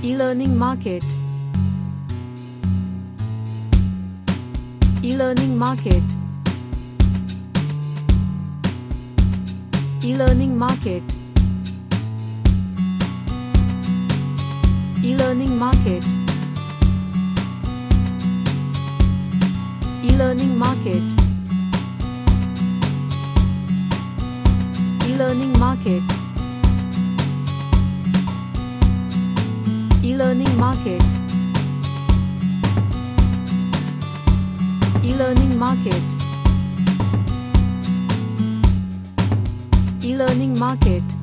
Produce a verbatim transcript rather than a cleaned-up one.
E-learning market. E-learning market. E-learning market. E-learning market. E-learning market. E-learning market. E-learning market. E-learning market. E-learning market.